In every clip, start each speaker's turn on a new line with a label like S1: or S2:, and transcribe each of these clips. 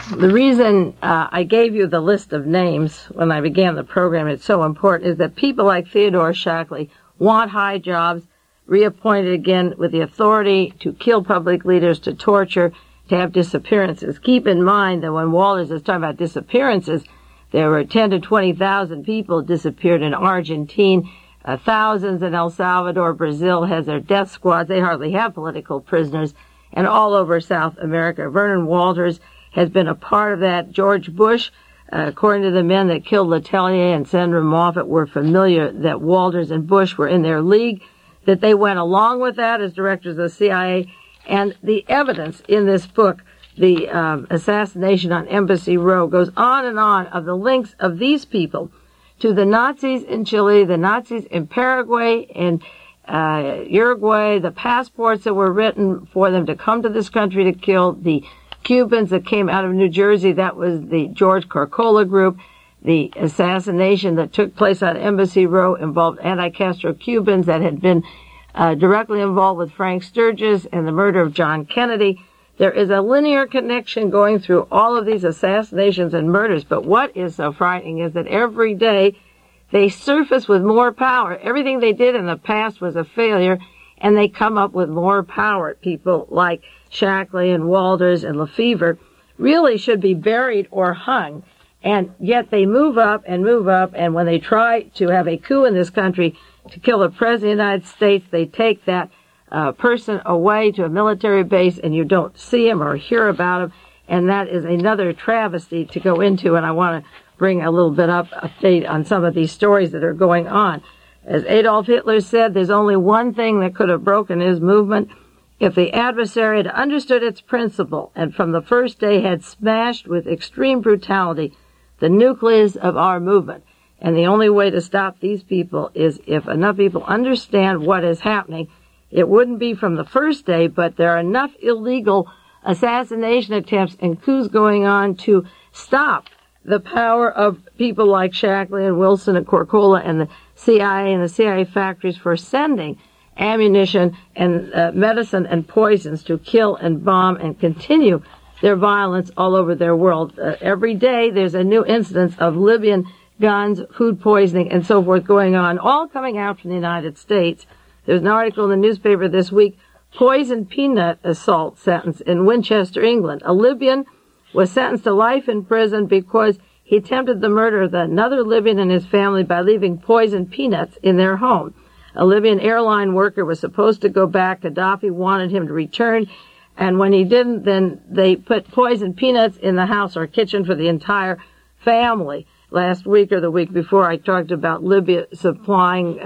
S1: The reason I gave you the list of names when I began the program, it's so important, is that people like Theodore Shackley want high jobs, reappointed again with the authority to kill public leaders, to torture, to have disappearances. Keep in mind that when Walters is talking about disappearances, there were 10 to 20,000 people disappeared in Argentina, thousands in El Salvador. Brazil has their death squads. They hardly have political prisoners. And all over South America. Vernon Walters has been a part of that. George Bush, according to the men that killed Letelier and Senator Moffett, were familiar that Walters and Bush were in their league, that they went along with that as directors of the CIA. And the evidence in this book, the assassination on Embassy Row, goes on and on of the links of these people to the Nazis in Chile, the Nazis in Paraguay, and Uruguay, the passports that were written for them to come to this country to kill, the Cubans that came out of New Jersey, that was the George Carcola group. The assassination that took place on Embassy Row involved anti-Castro Cubans that had been directly involved with Frank Sturgis and the murder of John Kennedy. There is a linear connection going through all of these assassinations and murders, but what is so frightening is that every day they surface with more power. Everything they did in the past was a failure, and they come up with more power. People like Shackley and Walters and Lefevre really should be buried or hung, and yet they move up, and when they try to have a coup in this country to kill the President of the United States, they take that person away to a military base, and you don't see him or hear about him, and that is another travesty to go into, and I want to bring a little bit update on some of these stories that are going on. As Adolf Hitler said, there's only one thing that could have broken his movement: if the adversary had understood its principle and from the first day had smashed with extreme brutality the nucleus of our movement. And the only way to stop these people is if enough people understand what is happening. It wouldn't be from the first day, but there are enough illegal assassination attempts and coups going on to stop the power of people like Shackley and Wilson and Corcola and the CIA factories for sending ammunition and medicine and poisons to kill and bomb and continue their violence all over their world. Every day there's a new incidence of Libyan guns, food poisoning, and so forth going on, all coming out from the United States. There's an article in the newspaper this week, poison peanut assault sentence in Winchester, England. A Libyan was sentenced to life in prison because he attempted the murder of another Libyan and his family by leaving poisoned peanuts in their home. A Libyan airline worker was supposed to go back. Gaddafi wanted him to return, and when he didn't, then they put poisoned peanuts in the house or kitchen for the entire family. Last week or the week before, I talked about Libya supplying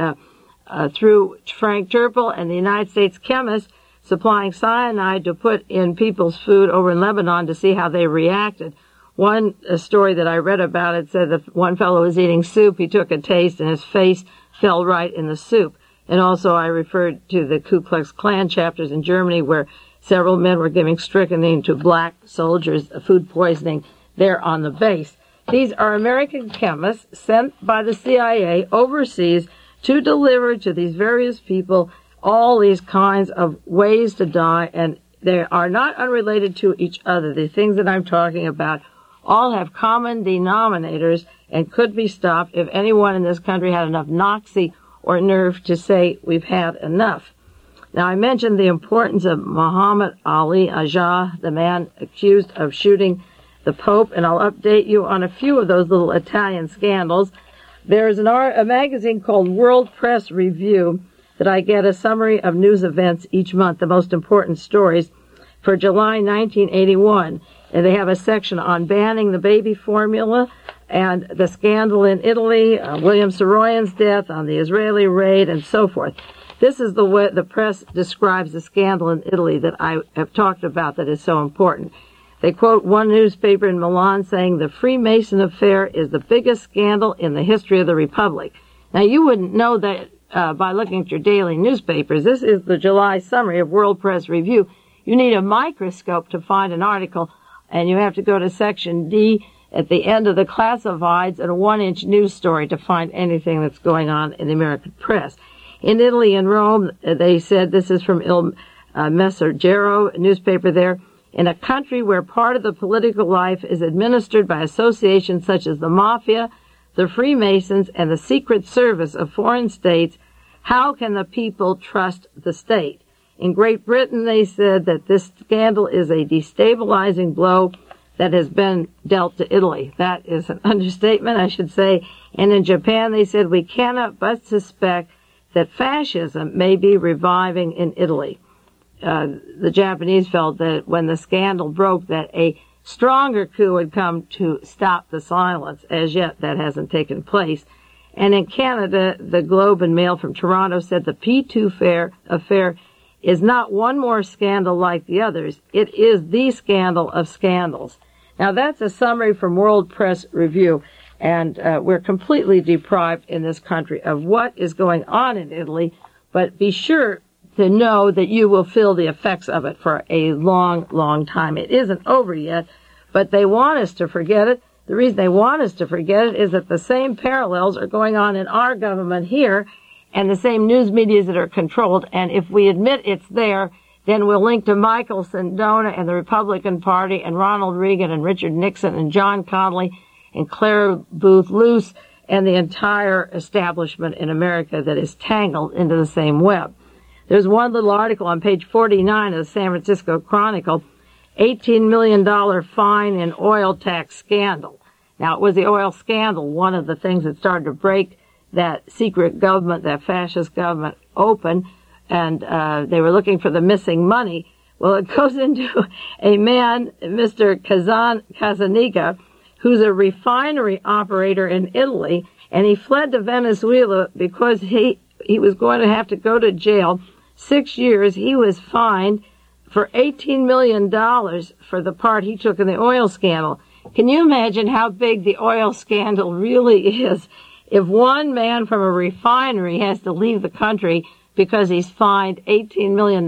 S1: through Frank Turpel and the United States chemists supplying cyanide to put in people's food over in Lebanon to see how they reacted. One story that I read about it said that one fellow was eating soup, he took a taste, and his face fell right in the soup. And also I referred to the Ku Klux Klan chapters in Germany where several men were giving strychnine to black soldiers, food poisoning there on the base. These are American chemists sent by the CIA overseas to deliver to these various people all these kinds of ways to die, and they are not unrelated to each other. The things that I'm talking about all have common denominators and could be stopped if anyone in this country had enough moxie or nerve to say we've had enough. Now, I mentioned the importance of Muhammad Ali Agha, the man accused of shooting the Pope, and I'll update you on a few of those little Italian scandals. There's a magazine called World Press Review that I get a summary of news events each month, the most important stories, for July 1981. And they have a section on banning the baby formula and the scandal in Italy, William Saroyan's death, on the Israeli raid, and so forth. This is the way the press describes the scandal in Italy that I have talked about that is so important. They quote one newspaper in Milan saying the Freemason affair is the biggest scandal in the history of the Republic. Now, you wouldn't know that by looking at your daily newspapers. This is the July summary of World Press Review. You need a microscope to find an article, and you have to go to section D at the end of the classifieds and a 1-inch news story to find anything that's going on in the American press. In Italy and Rome, they said, this is from Il Messaggero, a newspaper there, In a country where part of the political life is administered by associations such as the Mafia, the Freemasons, and the Secret Service of foreign states, how can the people trust the state? In Great Britain, they said that this scandal is a destabilizing blow that has been dealt to Italy. That is an understatement, I should say. And in Japan, they said, we cannot but suspect that fascism may be reviving in Italy. The Japanese felt that when the scandal broke, that a stronger coup had come to stop the silence. As yet, that hasn't taken place. And in Canada, the Globe and Mail from Toronto said the P2 affair is not one more scandal like the others. It is the scandal of scandals. Now, that's a summary from World Press Review, and we're completely deprived in this country of what is going on in Italy, but be sure to know that you will feel the effects of it for a long, long time. It isn't over yet, but they want us to forget it. The reason they want us to forget it is that the same parallels are going on in our government here and the same news medias that are controlled. And if we admit it's there, then we'll link to Michael Sindona and the Republican Party and Ronald Reagan and Richard Nixon and John Connally and Claire Booth Luce and the entire establishment in America that is tangled into the same web. There's one little article on page 49 of the San Francisco Chronicle, $18 million fine in oil tax scandal. Now, it was the oil scandal, one of the things that started to break that secret government, that fascist government, open, and they were looking for the missing money. Well, it goes into a man, Mr. Casanica, who's a refinery operator in Italy, and he fled to Venezuela because he was going to have to go to jail 6 years. He was fined for $18 million for the part he took in the oil scandal. Can you imagine how big the oil scandal really is? If one man from a refinery has to leave the country because he's fined $18 million,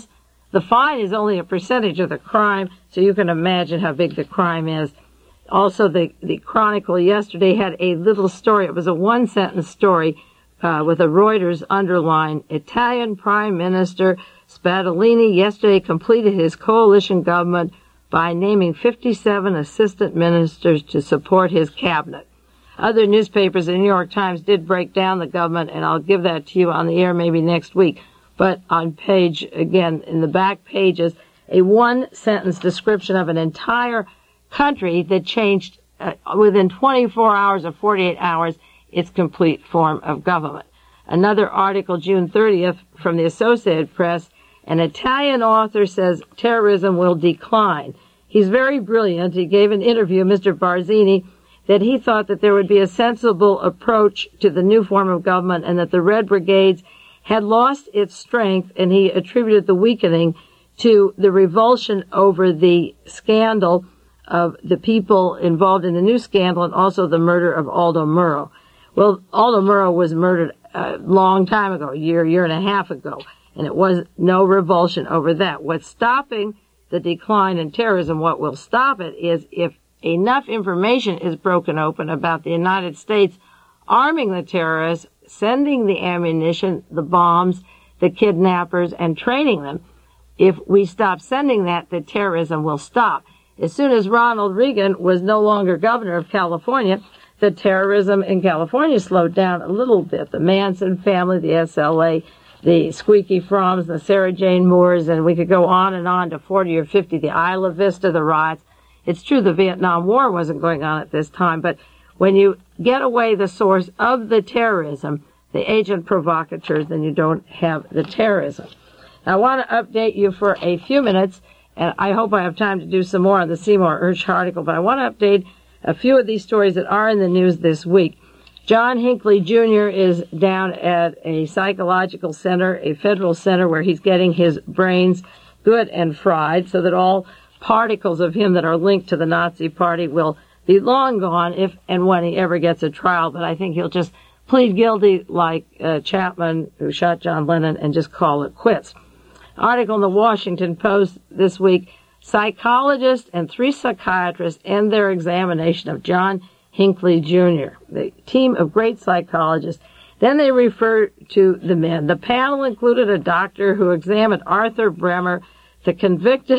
S1: the fine is only a percentage of the crime, so you can imagine how big the crime is. Also, the Chronicle yesterday had a little story. It was a one-sentence story with a Reuters underline. Italian Prime Minister Spadolini yesterday completed his coalition government by naming 57 assistant ministers to support his cabinet. Other newspapers, the New York Times, did break down the government, and I'll give that to you on the air maybe next week. But on page, again, in the back pages, a one-sentence description of an entire country that changed within 24 hours or 48 hours its complete form of government. Another article, June 30th, from the Associated Press, an Italian author says terrorism will decline. He's very brilliant. He gave an interview, Mr. Barzini, that he thought that there would be a sensible approach to the new form of government and that the Red Brigades had lost its strength, and he attributed the weakening to the revulsion over the scandal of the people involved in the new scandal and also the murder of Aldo Murro. Well, Aldo Murro was murdered a long time ago, a year and a half ago, and it was no revulsion over that. What's stopping the decline in terrorism, what will stop it, is if enough information is broken open about the United States arming the terrorists, sending the ammunition, the bombs, the kidnappers, and training them. If we stop sending that, the terrorism will stop. As soon as Ronald Reagan was no longer governor of California, the terrorism in California slowed down a little bit. The Manson family, the SLA, the Squeaky Froms, the Sarah Jane Moores, and we could go on to 40 or 50, the Isla Vista, the riots. It's true the Vietnam War wasn't going on at this time, but when you get away the source of the terrorism, the agent provocateurs, then you don't have the terrorism. Now, I want to update you for a few minutes, and I hope I have time to do some more on the Seymour Hersh article, but I want to update a few of these stories that are in the news this week. John Hinckley Jr. is down at a psychological center, a federal center, where he's getting his brains good and fried so that all particles of him that are linked to the Nazi Party will be long gone if and when he ever gets a trial. But I think he'll just plead guilty like Chapman, who shot John Lennon, and just call it quits. Article in the Washington Post this week, psychologists and 3 psychiatrists end their examination of John Hinckley Jr., the team of great psychologists. Then they refer to the men. The panel included a doctor who examined Arthur Bremer, the convicted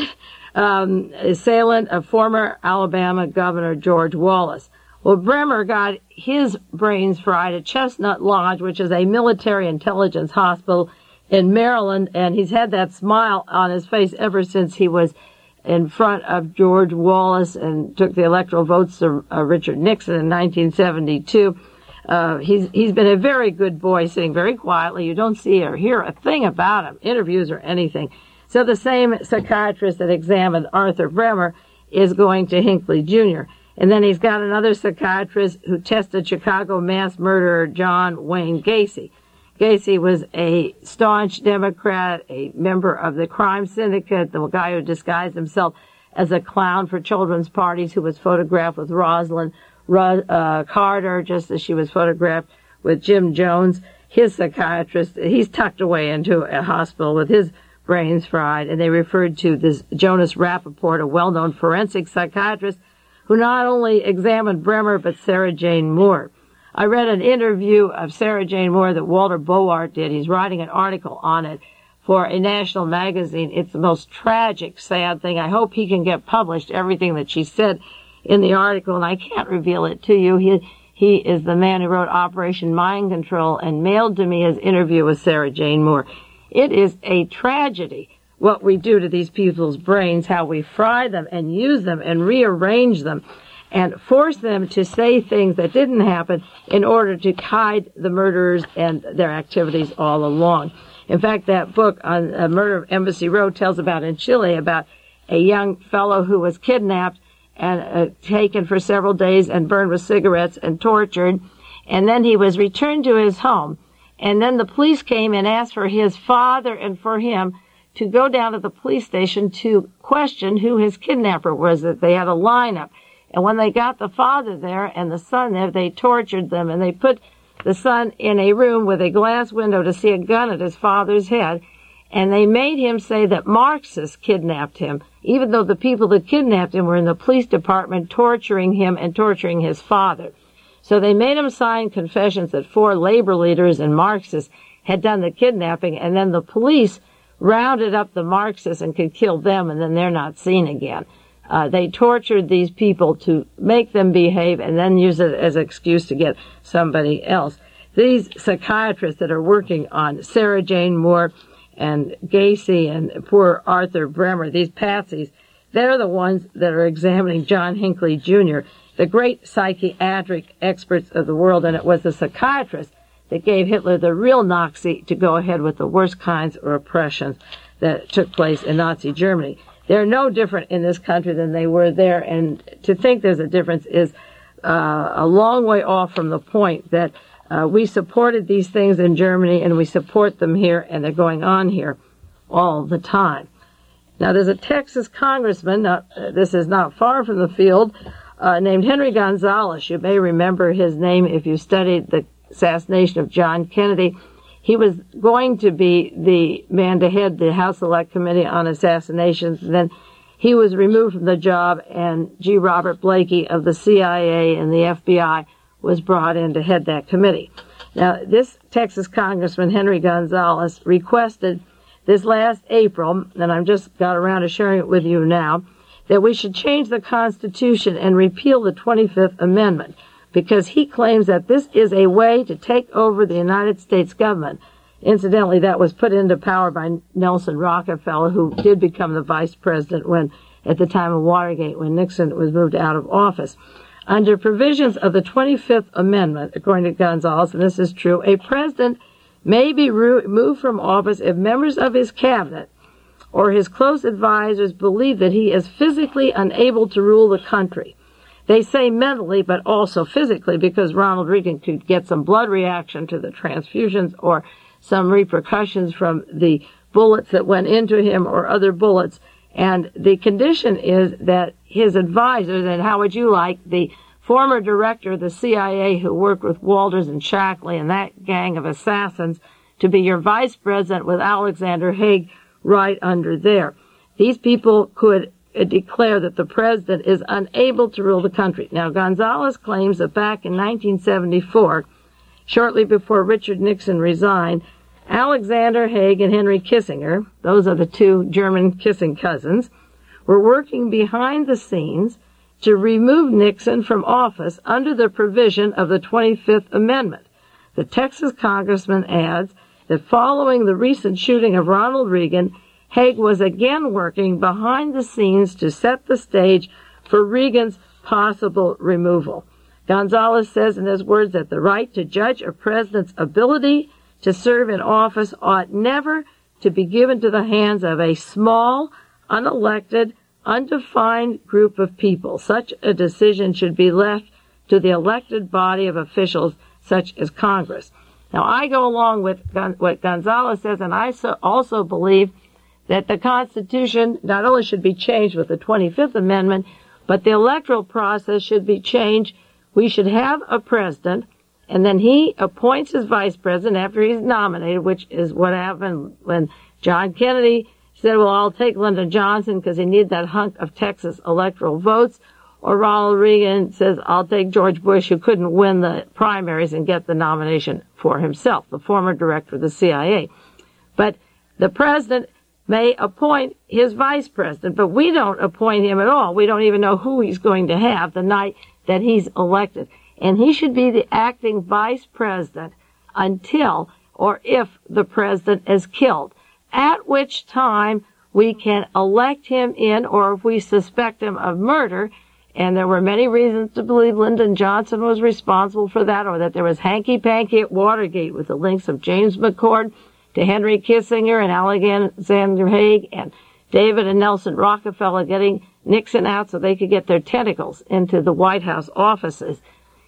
S1: assailant of former Alabama Governor George Wallace. Well, Bremer got his brains fried at Chestnut Lodge, which is a military intelligence hospital in Maryland, and he's had that smile on his face ever since he was in front of George Wallace and took the electoral votes to Richard Nixon in 1972. He's been a very good boy, sitting very quietly. You don't see or hear a thing about him, interviews or anything. So the same psychiatrist that examined Arthur Bremer is going to Hinckley Jr. And then he's got another psychiatrist who tested Chicago mass murderer John Wayne Gacy. Gacy was a staunch Democrat, a member of the crime syndicate, the guy who disguised himself as a clown for children's parties, who was photographed with Rosalind Carter, just as she was photographed with Jim Jones. His psychiatrist, he's tucked away into a hospital with his brains fried, and they referred to this Jonas Rappaport, a well-known forensic psychiatrist, who not only examined Bremer, but Sarah Jane Moore. I read an interview of Sarah Jane Moore that Walter Boart did. He's writing an article on it for a national magazine. It's the most tragic, sad thing. I hope he can get published, everything that she said in the article, and I can't reveal it to you. He is the man who wrote Operation Mind Control and mailed to me his interview with Sarah Jane Moore. It is a tragedy what we do to these people's brains, how we fry them and use them and rearrange them and force them to say things that didn't happen in order to hide the murderers and their activities all along. In fact, that book on the murder of Embassy Road tells about in Chile about a young fellow who was kidnapped and taken for several days and burned with cigarettes and tortured. And then he was returned to his home. And then the police came and asked for his father and for him to go down to the police station to question who his kidnapper was, that they had a lineup. And when they got the father there and the son there, they tortured them, and they put the son in a room with a glass window to see a gun at his father's head, and they made him say that Marxists kidnapped him, even though the people that kidnapped him were in the police department torturing him and torturing his father. So they made him sign confessions that 4 labor leaders and Marxists had done the kidnapping, and then the police rounded up the Marxists and could kill them, and then they're not seen again. They tortured these people to make them behave and then use it as an excuse to get somebody else. These psychiatrists that are working on Sarah Jane Moore and Gacy and poor Arthur Bremer, these patsies, they're the ones that are examining John Hinckley Jr., the great psychiatric experts of the world, and it was the psychiatrist that gave Hitler the real Nazi to go ahead with the worst kinds of oppressions that took place in Nazi Germany. They're no different in this country than they were there, and to think there's a difference is a long way off from the point that we supported these things in Germany and we support them here, and they're going on here all the time. Now, there's a Texas congressman, this is not far from the field, named Henry Gonzalez. You may remember his name if you studied the assassination of John Kennedy. He was going to be the man to head the House Select Committee on Assassinations. And then he was removed from the job, and G. Robert Blakey of the CIA and the FBI was brought in to head that committee. Now, this Texas Congressman, Henry Gonzalez, requested this last April, and I've just got around to sharing it with you now, that we should change the Constitution and repeal the 25th Amendment, because he claims that this is a way to take over the United States government. Incidentally, that was put into power by Nelson Rockefeller, who did become the vice president when, at the time of Watergate, when Nixon was moved out of office. Under provisions of the 25th Amendment, according to Gonzalez, and this is true, a president may be removed from office if members of his cabinet or his close advisors believe that he is physically unable to rule the country. They say mentally, but also physically, because Ronald Reagan could get some blood reaction to the transfusions or some repercussions from the bullets that went into him or other bullets. And the condition is that his advisors, and how would you like the former director of the CIA who worked with Walters and Shackley and that gang of assassins, to be your vice president with Alexander Haig right under there. These people could declare that the president is unable to rule the country. Now, Gonzalez claims that back in 1974, shortly before Richard Nixon resigned, Alexander Haig and Henry Kissinger, those are the 2 German kissing cousins, were working behind the scenes to remove Nixon from office under the provision of the 25th Amendment. The Texas congressman adds that following the recent shooting of Ronald Reagan, Haig was again working behind the scenes to set the stage for Reagan's possible removal. Gonzalez says in his words that the right to judge a president's ability to serve in office ought never to be given to the hands of a small, unelected, undefined group of people. Such a decision should be left to the elected body of officials such as Congress. Now, I go along with what Gonzalez says, and I also believe that the Constitution not only should be changed with the 25th Amendment, but the electoral process should be changed. We should have a president, and then he appoints his vice president after he's nominated, which is what happened when John Kennedy said, well, I'll take Lyndon Johnson because he needed that hunk of Texas electoral votes. Or Ronald Reagan says, I'll take George Bush, who couldn't win the primaries and get the nomination for himself, the former director of the CIA. But the president may appoint his vice president, but we don't appoint him at all. We don't even know who he's going to have the night that he's elected. And he should be the acting vice president until or if the president is killed, at which time we can elect him in, or if we suspect him of murder, and there were many reasons to believe Lyndon Johnson was responsible for that, or that there was hanky-panky at Watergate with the links of James McCord to Henry Kissinger and Alexander Haig and David and Nelson Rockefeller getting Nixon out so they could get their tentacles into the White House offices.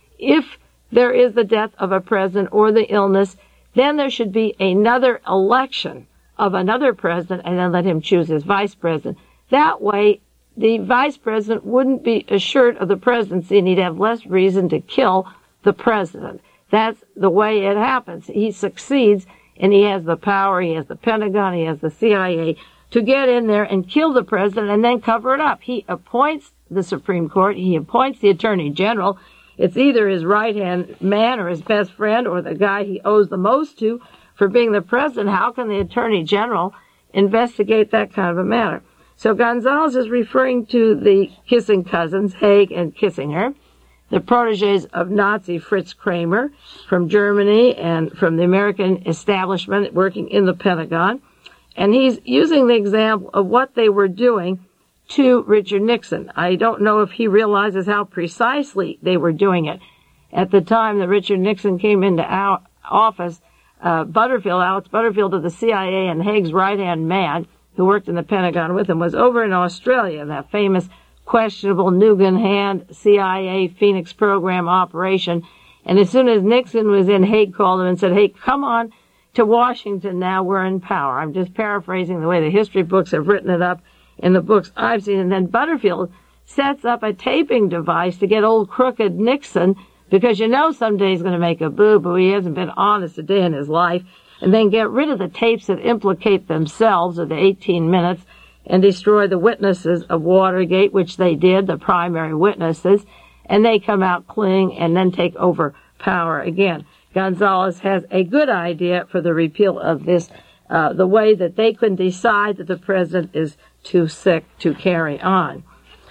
S1: If there is the death of a president or the illness, then there should be another election of another president and then let him choose his vice president. That way, the vice president wouldn't be assured of the presidency and he'd have less reason to kill the president. That's the way it happens. He succeeds and he has the power, he has the Pentagon, he has the CIA to get in there and kill the president and then cover it up. He appoints the Supreme Court, he appoints the Attorney General. It's either his right-hand man or his best friend or the guy he owes the most to for being the president. How can the Attorney General investigate that kind of a matter? So Gonzalez is referring to the kissing cousins, Haig and Kissinger, the protégés of Nazi Fritz Kramer from Germany and from the American establishment working in the Pentagon. And he's using the example of what they were doing to Richard Nixon. I don't know if he realizes how precisely they were doing it. At the time that Richard Nixon came into office, Alex Butterfield of the CIA and Haig's right-hand man, who worked in the Pentagon with him, was over in Australia, that famous questionable Nugan Hand CIA Phoenix program operation. And as soon as Nixon was in, Haig called him and said, hey, come on to Washington now, we're in power. I'm just paraphrasing the way the history books have written it up in the books I've seen. And then Butterfield sets up a taping device to get old crooked Nixon, because you know someday he's going to make a boo-boo. He hasn't been honest a day in his life. And then get rid of the tapes that implicate themselves, or the 18 minutes, and destroy the witnesses of Watergate, which they did, the primary witnesses, and they come out clean and then take over power again. Gonzalez has a good idea for the repeal of this, the way that they can decide that the president is too sick to carry on.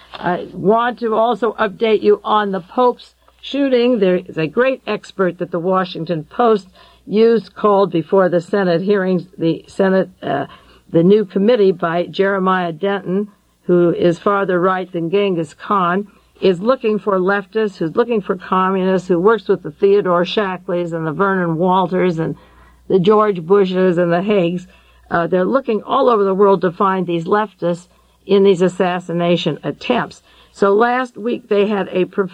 S1: I want to also update you on the Pope's shooting. There is a great expert that the Washington Post used, called before the Senate hearings, the new committee by Jeremiah Denton, who is farther right than Genghis Khan, is looking for leftists, who's looking for communists, who works with the Theodore Shackleys and the Vernon Walters and the George Bushes and the Haigs. They're looking all over the world to find these leftists in these assassination attempts. So last week they had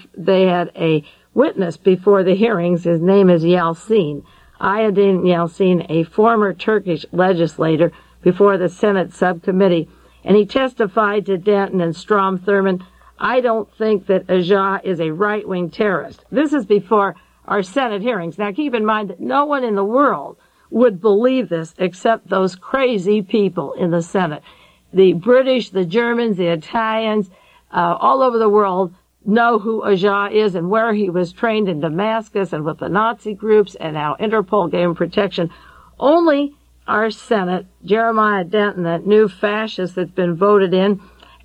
S1: a witness before the hearings. His name is Yalcin. Ayadin Yalcin, a former Turkish legislator, before the Senate subcommittee. And he testified to Denton and Strom Thurmond, I don't think that Aja is a right-wing terrorist. This is before our Senate hearings. Now keep in mind that no one in the world would believe this except those crazy people in the Senate. The British, the Germans, the Italians, all over the world know who Aja is and where he was trained in Damascus and with the Nazi groups, and how Interpol gave him protection. Only our Senate, Jeremiah Denton, that new fascist that's been voted in,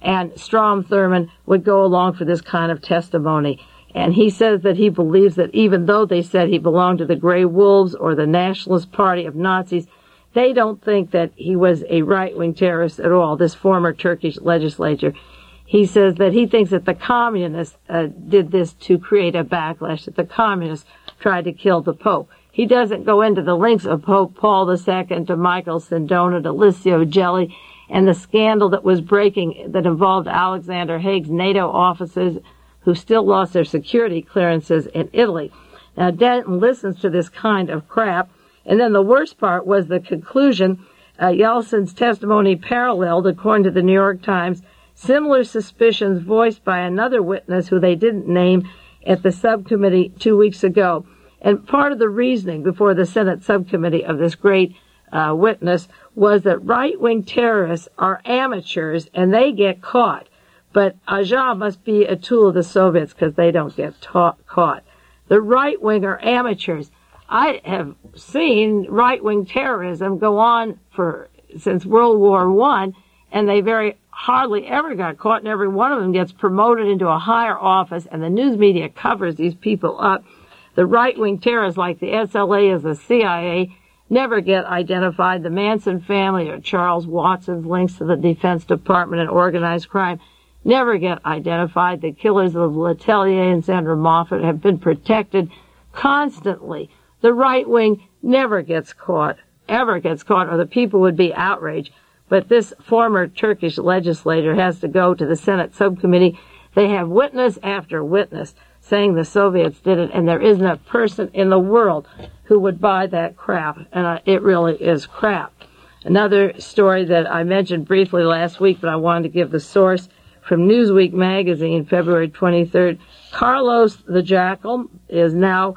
S1: and Strom Thurmond would go along for this kind of testimony. And he says that he believes that even though they said he belonged to the Grey Wolves or the Nationalist Party of Nazis, they don't think that he was a right-wing terrorist at all, this former Turkish legislator. He says that he thinks that the communists did this to create a backlash, that the communists tried to kill the Pope. He doesn't go into the links of Pope Paul II to Michael Sindona to Licio Gelli and the scandal that was breaking that involved Alexander Haig's NATO officers who still lost their security clearances in Italy. Now, Denton listens to this kind of crap, and then the worst part was the conclusion. Yeltsin's testimony paralleled, according to the New York Times, similar suspicions voiced by another witness who they didn't name at the subcommittee 2 weeks ago. And part of the reasoning before the Senate subcommittee of this great witness was that right-wing terrorists are amateurs and they get caught. But Aja must be a tool of the Soviets because they don't get caught. The right-wing are amateurs. I have seen right-wing terrorism go on since World War I, and they very hardly ever got caught, and every one of them gets promoted into a higher office, and the news media covers these people up. The right-wing terrorists like the SLA as the CIA never get identified. The Manson family or Charles Watson's links to the Defense Department and organized crime never get identified. The killers of Letellier and Sandra Moffat have been protected constantly. The right wing never gets caught, or the people would be outraged. But this former Turkish legislator has to go to the Senate subcommittee. They have witness after witness saying the Soviets did it, and there isn't a person in the world who would buy that crap, and it really is crap. Another story that I mentioned briefly last week, but I wanted to give the source, from Newsweek magazine, February 23rd. Carlos the Jackal is now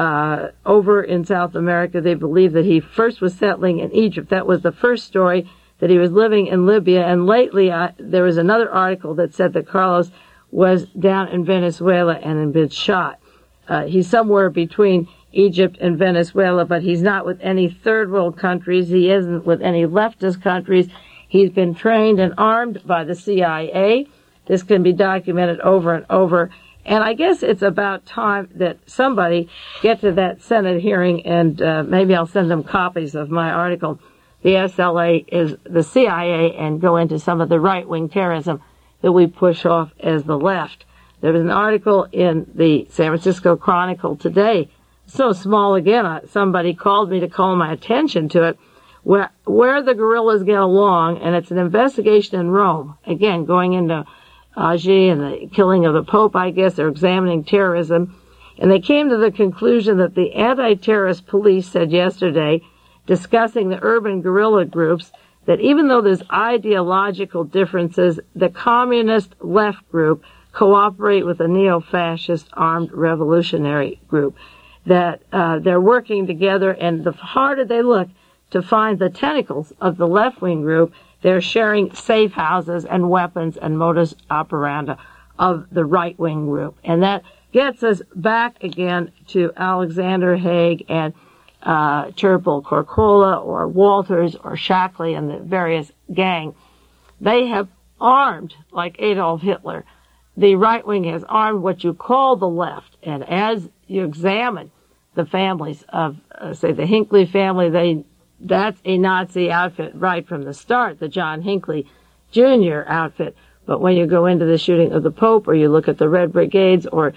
S1: over in South America. They believe that he first was settling in Egypt. That was the first story, that he was living in Libya. And lately, there was another article that said that Carlos was down in Venezuela and had been shot. He's somewhere between Egypt and Venezuela, but he's not with any third world countries. He isn't with any leftist countries. He's been trained and armed by the CIA. This can be documented over and over. And I guess it's about time that somebody get to that Senate hearing, and maybe I'll send them copies of my article. The SLA is the CIA, and go into some of the right-wing terrorism that we push off as the left. There was an article in the San Francisco Chronicle today, so small again, somebody called me to call my attention to it, where the guerrillas get along, and it's an investigation in Rome. Again, going into Agi and the killing of the Pope, I guess. They're examining terrorism. And they came to the conclusion that the anti-terrorist police said yesterday, discussing the urban guerrilla groups, that even though there's ideological differences, the communist left group cooperate with the neo-fascist armed revolutionary group, that they're working together, and the harder they look to find the tentacles of the left-wing group, they're sharing safe houses and weapons and modus operandi of the right-wing group. And that gets us back again to Alexander Haig and Cherpel Corcola or Walters or Shackley and the various gang. They have armed, like Adolf Hitler. The right wing has armed what you call the left. And as you examine the families of, say, the Hinckley family, that's a Nazi outfit right from the start, the John Hinckley Jr. outfit. But when you go into the shooting of the Pope, or you look at the Red Brigades, or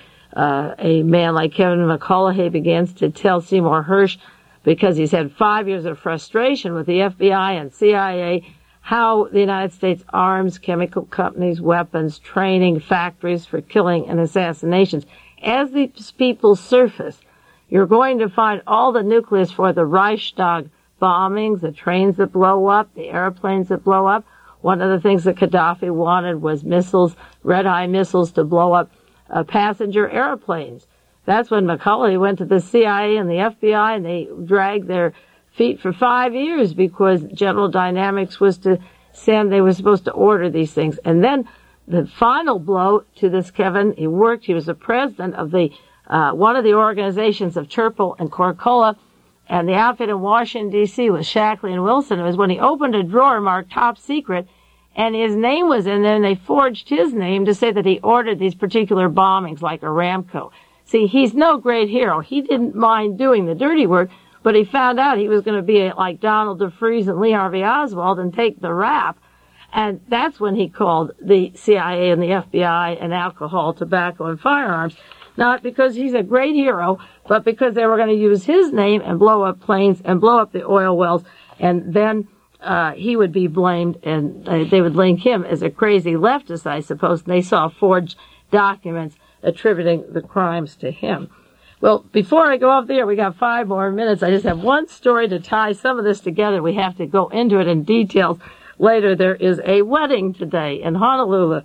S1: a man like Kevin McCullough begins to tell Seymour Hersh, because he's had 5 years of frustration with the FBI and CIA, how the United States arms chemical companies, weapons, training, factories for killing and assassinations. As these people surface, you're going to find all the nucleus for the Reichstag bombings, the trains that blow up, the airplanes that blow up. One of the things that Gaddafi wanted was missiles, red-eye missiles, to blow up passenger airplanes. That's when McCullough went to the CIA and the FBI, and they dragged their feet for 5 years because General Dynamics was to send, they were supposed to order these things. And then the final blow to this Kevin, he was the president of the one of the organizations of Cherpel and Corcola, and the outfit in Washington, D.C. was Shackley and Wilson. It was when he opened a drawer marked top secret, and his name was in there, and they forged his name to say that he ordered these particular bombings like Aramco. See, he's no great hero. He didn't mind doing the dirty work, but he found out he was going to be like Donald DeFreeze and Lee Harvey Oswald and take the rap. And that's when he called the CIA and the FBI and alcohol, tobacco, and firearms. Not because he's a great hero, but because they were going to use his name and blow up planes and blow up the oil wells, and then he would be blamed, and they would link him as a crazy leftist, I suppose, and they saw forged documents attributing the crimes to him. Well, before I go off the air, we got 5 more minutes. I just have one story to tie some of this together. We have to go into it in details later. There is a wedding today in Honolulu,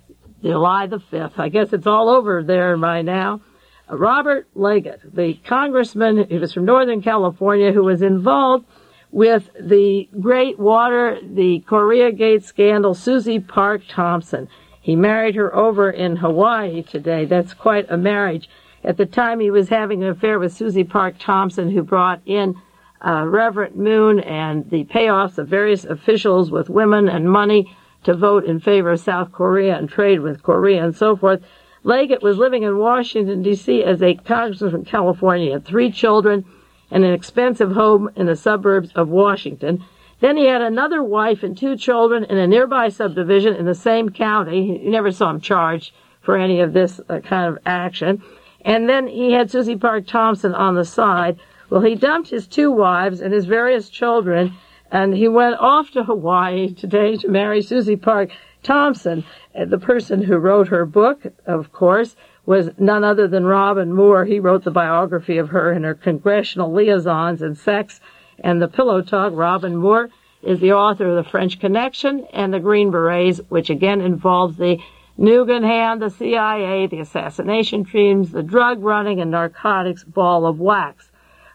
S1: July the 5th. I guess it's all over there by now. Robert Leggett, the congressman, he was from Northern California, who was involved with the Great Water, the Korea Gate scandal, Susie Park Thompson. He married her over in Hawaii today. That's quite a marriage. At the time, he was having an affair with Susie Park Thompson, who brought in Reverend Moon and the payoffs of various officials with women and money to vote in favor of South Korea and trade with Korea and so forth. Leggett was living in Washington, D.C. as a congressman from California. He had 3 children and an expensive home in the suburbs of Washington. Then he had another wife and 2 children in a nearby subdivision in the same county. You never saw him charged for any of this kind of action. And then he had Susie Park Thompson on the side. Well, he dumped his 2 wives and his various children, and he went off to Hawaii today to marry Susie Park Thompson. The person who wrote her book, of course, was none other than Robin Moore. He wrote the biography of her and her congressional liaisons and sex and the Pillow Talk. Robin Moore is the author of The French Connection and The Green Berets, which again involves the Nugan Hand, the CIA, the assassination teams, the drug running and narcotics ball of wax.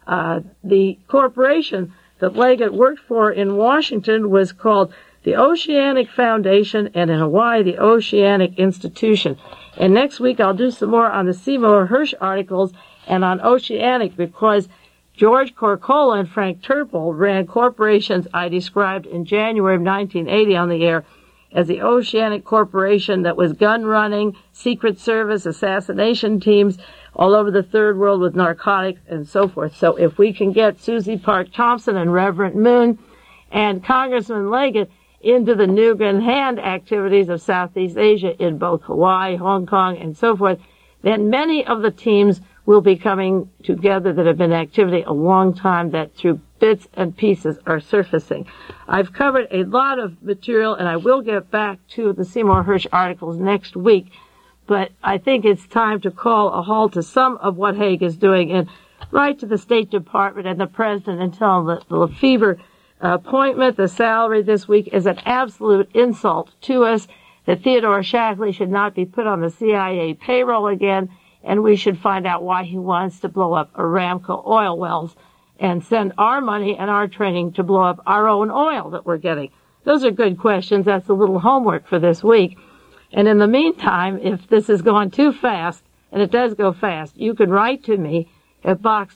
S1: The corporation that Leggett worked for in Washington was called the Oceanic Foundation, and in Hawaii, the Oceanic Institution. And next week, I'll do some more on the Seymour Hersh articles and on Oceanic, because George Corcola and Frank Turple ran corporations I described in January of 1980 on the air as the Oceanic Corporation that was gun running, Secret Service, assassination teams all over the Third World with narcotics and so forth. So if we can get Susie Park Thompson and Reverend Moon and Congressman Leggett into the Nugan Hand activities of Southeast Asia in both Hawaii, Hong Kong, and so forth, then many of the teams will be coming together that have been in activity a long time, that through bits and pieces are surfacing. I've covered a lot of material, and I will get back to the Seymour Hersh articles next week, but I think it's time to call a halt to some of what Haig is doing and write to the State Department and the President and tell them that the Lefevre appointment, the salary this week, is an absolute insult to us, that Theodore Shackley should not be put on the CIA payroll again, and we should find out why he wants to blow up Aramco oil wells and send our money and our training to blow up our own oil that we're getting. Those are good questions. That's a little homework for this week. And in the meantime, if this has gone too fast, and it does go fast, you can write to me at Box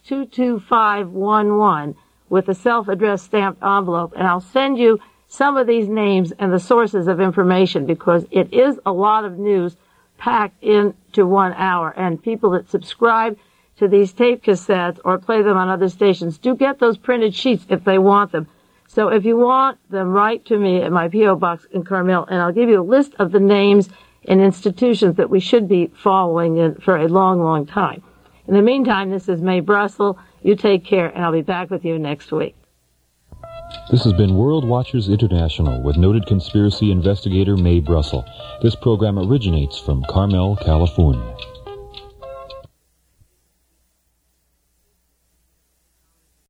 S1: 22511 with a self-addressed stamped envelope, and I'll send you some of these names and the sources of information, because it is a lot of news packed into 1 hour, and people that subscribe to these tape cassettes or play them on other stations do get those printed sheets if they want them. So if you want them, write to me at my P.O. Box in Carmel, and I'll give you a list of the names and institutions that we should be following in for a long, long time. In the meantime, this is Mae Brussel. You take care, and I'll be back with you next week.
S2: This has been World Watchers International with noted conspiracy investigator Mae Brussel. This program originates from Carmel, California.